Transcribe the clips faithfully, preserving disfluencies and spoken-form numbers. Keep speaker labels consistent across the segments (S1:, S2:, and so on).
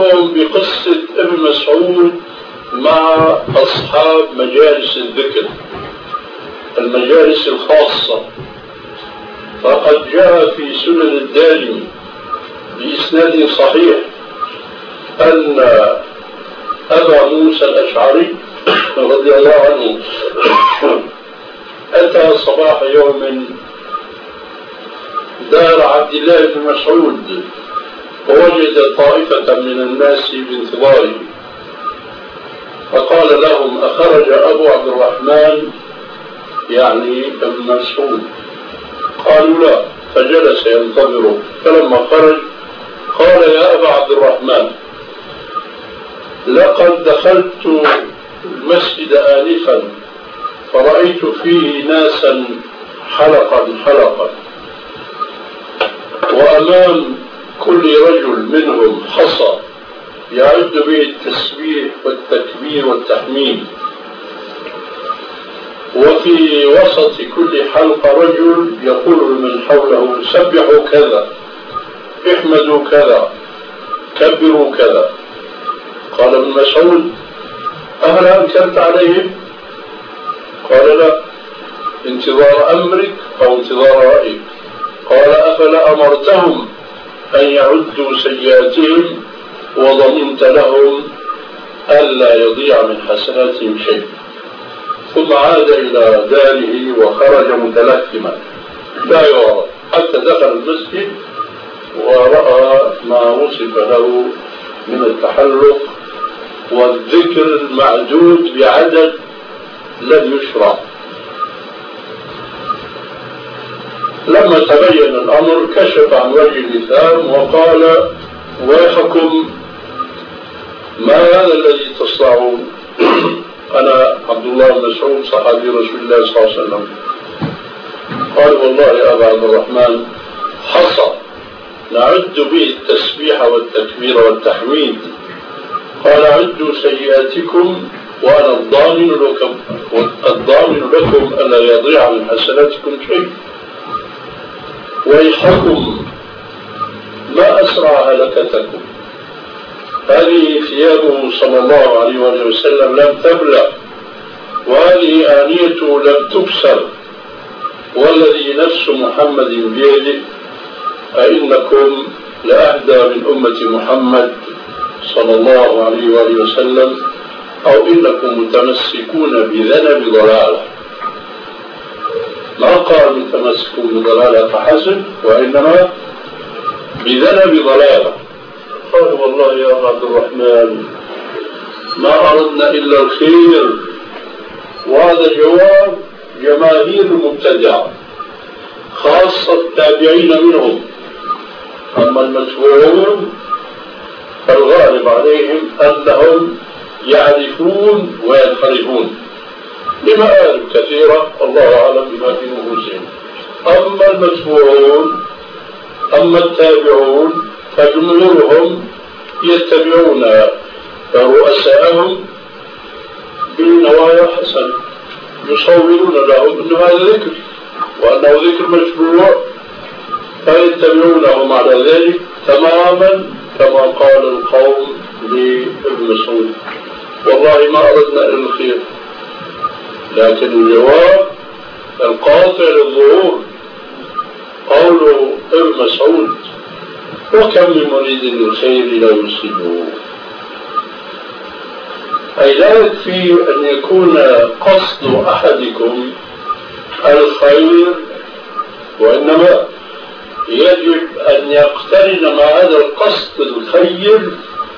S1: بقصة ابن مسعود مع أصحاب مجالس الذكر، المجالس الخاصة. فقد جاء في سنن الدارمي بإسناد صحيح أن أبا موسى الأشعري رضي الله عنه أتى صباح يوم دار عبد الله بن مسعود ووجد طائفة من الناس بانتظاره، فقال لهم: أخرج أبو عبد الرحمن يعني ابن مسعود؟ قالوا: لا. فجلس ينتظره، فلما خرج قال: يا أبا عبد الرحمن، لقد دخلت المسجد آنفا فرأيت فيه ناسا حلقا حلقا، وأمام كل رجل منهم حصى يعد به التسبيح والتكبير والتحميد، وفي وسط كل حلقة رجل يقول لمن حوله: سبحوا كذا، احمدوا كذا، كبروا كذا. قال ابن مسعود: أهل أنكرت عليهم؟ قال: لا، انتظار أمرك أو انتظار رأيك. قال: أفلا أمرتهم أن يعدوا سيئاتهم وضمنت لهم ألا يضيع من حسناتهم شيء؟ ثم عاد إلى داره وخرج متلثما لا يعرف، حتى دخل المسجد ورأى ما وصف له من التحلق والذكر المعدود بعدد لم يشرع. لما تبين الأمر كشف عن وجه اللثام وقال: ويحكم، ما هذا الذي تصنعون؟ أنا عبد الله بن مسعود صحابي رسول الله صلى الله عليه وسلم. قال: والله يا أبا عبد الرحمن، حصى نعد به التسبيح والتكبير والتحميد. قال: عدوا سيئاتكم وأنا الضامن لكم الضامن لكم ألا يضيع من حسناتكم شيء. ويحكم، ما أسرع هلكتكم، هذه ثيابه صلى الله عليه وآله وسلم لم تبلى، وهذه آنيته لم تكسر، والذي نفس محمد بيده أئنكم لأهدى من أمة محمد صلى الله عليه وآله وسلم، أو إنكم متمسكون بذنب ضلالة. ما قال متمسكون بضلالة فحسب، وإنما بذنب ضلالة. قال: والله يا أبا عبد الرحمن، ما أردنا إلا الخير. وهذا جواب جماهير المبتدعة خاصة التابعين منهم. أما المتبوعون فالغالب عليهم أنهم يعرفون وينحرفون لمآرب كثيرة، الله أعلم بما في نفوسهم. أما المتبوعون أما التابعون فجمهورهم يتبعون رؤساءهم بنوايا حسنة، يصورون لهم أن هذا ذكر وأنه ذكر مشروع، فيتبعونهم على ذلك تماما كما قال القوم لابن مسعود: والله ما أردنا إلا الخير. لكن الجواب القاطع للظهور قول ابن مسعود: وكم من مريد للخير لا يصيبه. أي لا يكفي أن يكون قصد أحدكم الخير، وإنما يجب أن يقترن مع هذا القصد الخير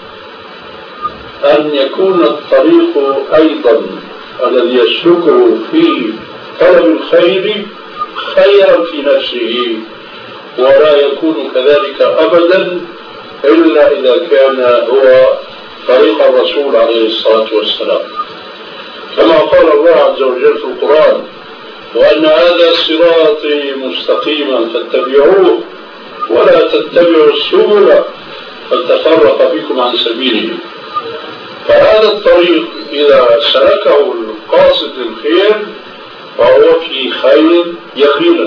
S1: أن يكون الطريق أيضا الذي يسلكه في طلب الخير خيرا في نفسه، ولا يكون كذلك أبدا إلا إذا كان هو طريق الرسول عليه الصلاة والسلام، كما قال الله عز وجل في القرآن: وأن هذا صراطي مستقيما فاتبعوه ولا تتبعوا السبل فتفرق بكم عن سبيله. فهذا الطريق إذا سلكه القاصد للخير فهو في خير يقينا.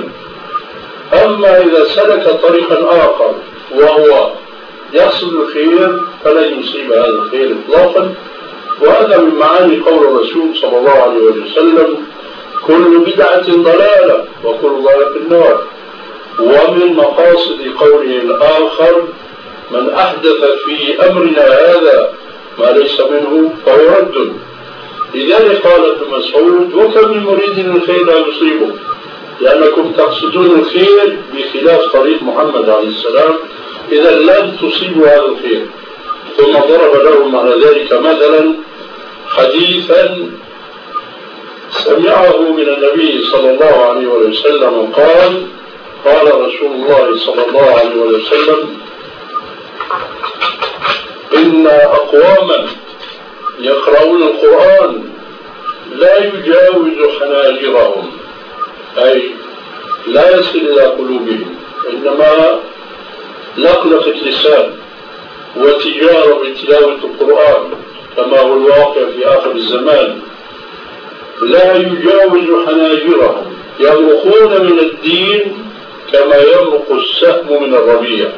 S1: أما إذا سلك طريقا آخر وهو يقصد الخير فلن يصيب هذا الخير إطلاقا. وهذا من معاني قول الرسول صلى الله عليه وسلم: كل بدعة ضلالة وكل ضلالة في النار. ومن مقاصد قوله الآخر: من أحدث في أمرنا هذا ما ليس منه فهو رد. لذلك قال ابن مسعود: وكم من مريد الخير لا يصيبه، لأنكم تقصدون الخير بخلاف طريق محمد عليه السلام، إذا لن تصيبوا هذا الخير. ثم ضرب لهم على ذلك مثلا حديثا سمعه من النبي صلى الله عليه وسلم قال: قال رسول الله صلى الله عليه وسلم: إن أقواما يقرؤون القرآن لا يجاوز حناجرهم، أي لا يصل إلى قلوبهم، إنما لقلقة اللسان وتجارة بتلاوة القرآن كما هو الواقع في آخر الزمان، لا يجاوز حناجرهم، يمرقون من الدين كما يمرق السهم من الرمية.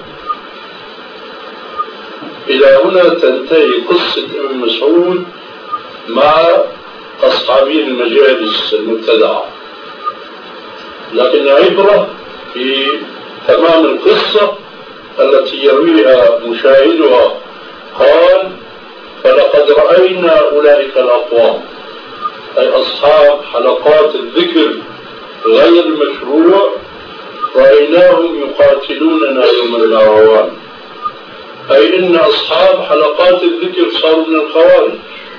S1: إلى هنا تنتهي قصة ابن مسعود مع أصحابي المجالس المبتدعة، لكن العبرة في تمام القصة التي يرويها مشاهدها. قال: فلقد رأينا أولئك الأقوام، أي أصحاب حلقات الذكر غير المشروع، رأيناهم يقاتلوننا يوم الأعوام، أي إن أصحاب حلقات الذكر صاروا من الخوارج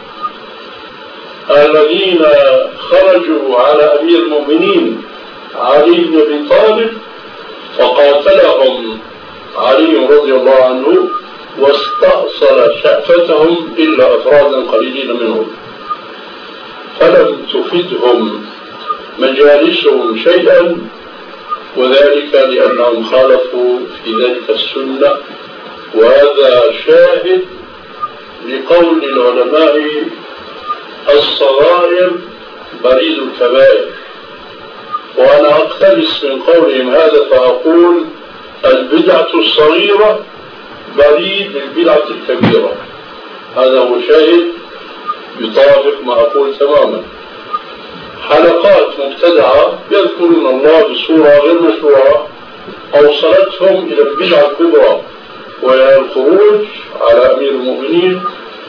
S1: الذين خرجوا على أمير المؤمنين علي بن أبي طالب فقاتلهم علي رضي الله عنه واستأصل شأفتهم إلا أفرادا قليلين منهم، فلم تفدهم مجالسهم شيئا، وذلك لأنهم خالفوا في ذلك السنة. وهذا شاهد لقول العلماء: الصغائر بريد الكبائر. وأنا أقتبس من قولهم هذا فأقول: البدعة الصغيرة بريد البدعة الكبيرة. هذا هو شاهد يطابق ما أقول تماما. حلقات مبتدعة يذكرون الله بصورة غير مشروعة أوصلتهم إلى البدعة الكبرى، وهي الخروج على أمير المؤمنين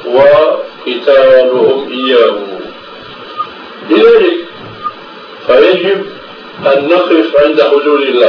S1: وقتالهم إياه. لذلك فيجب أن نقف عند حدود الله.